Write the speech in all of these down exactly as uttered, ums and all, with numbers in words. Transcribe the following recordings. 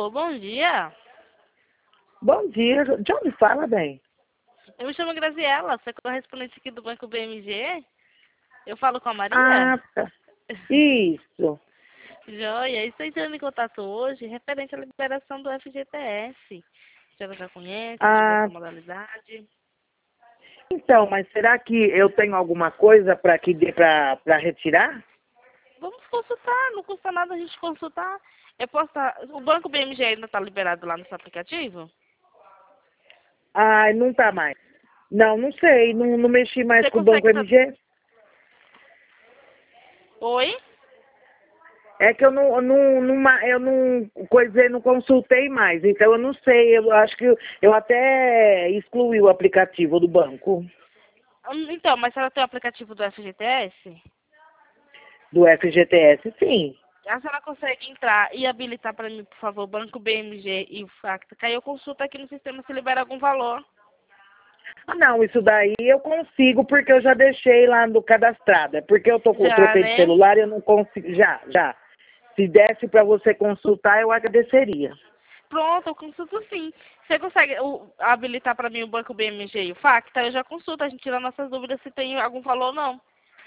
Alô, bom dia. Bom dia. De onde fala, bem? Eu me chamo Graziela, sou correspondente aqui do Banco B M G. Eu falo com a Ah, Maria? tá. Isso. Joia, estou entrando em contato hoje referente à liberação do F G T S. A senhora já conhece sobre Ah, essa modalidade? então, mas será que eu tenho alguma coisa para que dê para para retirar? Vamos consultar, não custa nada a gente consultar. Eu posso tá- O Banco B M G ainda está liberado lá no seu aplicativo? Ah, não tá mais. Não, não sei. Não, não mexi mais Você com o Banco consegue... Tá... M G. Oi? É que eu não, eu não, não, ma- eu não, coisei, não consultei mais. Então eu não sei. Eu acho que eu, eu até excluí o aplicativo do banco, Hum, Então, mas a senhora tem o aplicativo do F G T S? do F G T S, sim. A senhora consegue entrar e habilitar para mim, por favor, o Banco B M G e o Facta? Que aí eu consulto aqui no sistema se libera algum valor. Ah, não, isso daí eu consigo porque eu já deixei lá no cadastrado. É porque eu tô, com- Já, troquei de né? celular e eu não consigo. Já, já. Se desse para você consultar, eu agradeceria. Pronto, eu consulto sim. Você consegue o- habilitar para mim o Banco B M G e o Facta? Eu já consulto, a gente tira nossas dúvidas se tem algum valor ou não.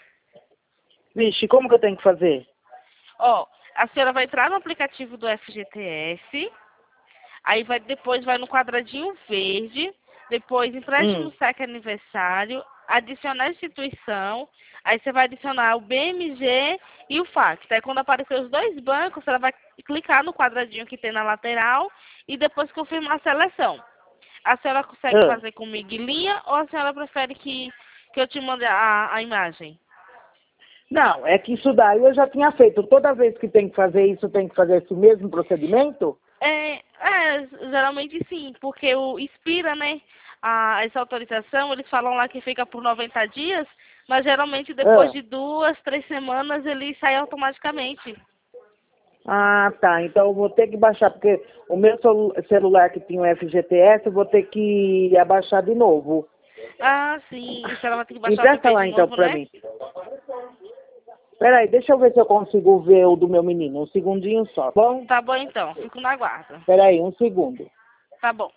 Vixe, como que eu tenho que fazer? Ó, a senhora vai entrar no aplicativo do F G T S, aí vai, depois vai no quadradinho verde, depois empréstimo Hum. saque aniversário, adicionar instituição, aí você vai adicionar o B M G e o Facta. Aí quando aparecer os dois bancos, você vai clicar no quadradinho que tem na lateral e depois confirmar a seleção. A senhora consegue Ah. fazer comigo em linha ou a senhora prefere que, que eu te mande a, a imagem? Não, é que isso daí eu já tinha feito. Toda vez que tem que fazer isso, tem que fazer esse mesmo procedimento? É, é, geralmente sim, porque o expira, né? A, essa autorização, eles falam lá que fica por noventa dias, mas geralmente depois Ah. de duas, três semanas ele sai automaticamente. Ah, tá. Então eu vou ter que baixar, porque o meu celu- celular que tinha o F G T S, eu vou ter que abaixar de novo. Ah, sim, a senhora vai ter que baixar o Empresta app lá de então novo, pra né? mim. Peraí, deixa eu ver se eu consigo ver o do meu menino. Um segundinho só, tá bom? Tá bom então, fico na guarda. Peraí, um segundo. Tá bom.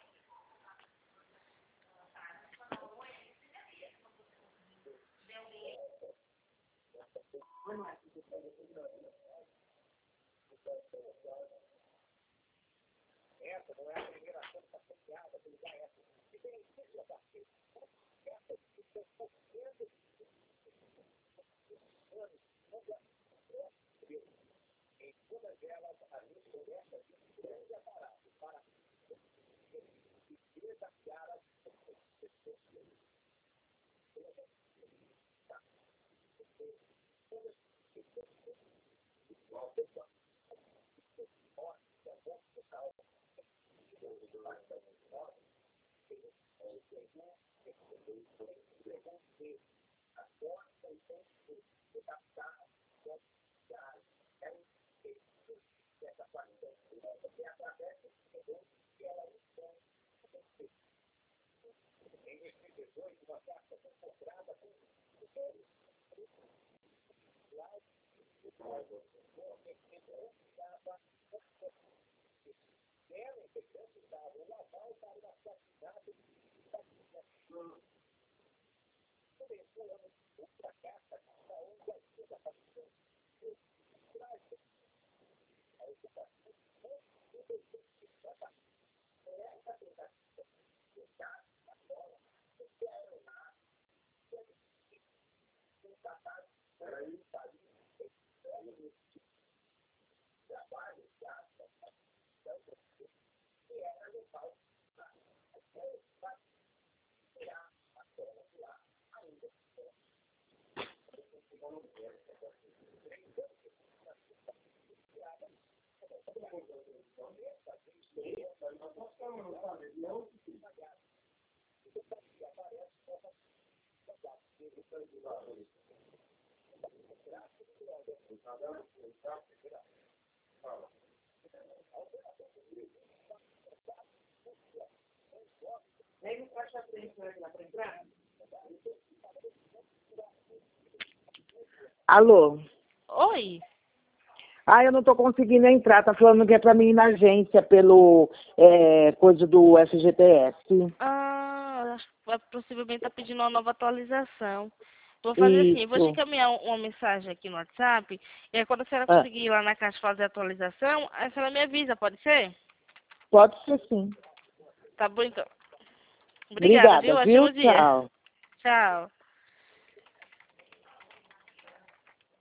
Alô? Oi. Ah, eu não tô conseguindo entrar, tá falando que é pra mim ir na agência pelo é, coisa do F G T S. Ah, acho que vai- possivelmente tá pedindo uma nova atualização. Vou fazer assim, vou te Isso. encaminhar um- uma mensagem aqui no WhatsApp, e aí quando a senhora Ah, conseguir ir lá na caixa fazer a atualização, a senhora me avisa, pode ser? pode ser sim. Tá bom então. Obrigada, Obrigada, viu? viu? Ótimo dia. Tchau. Tchau.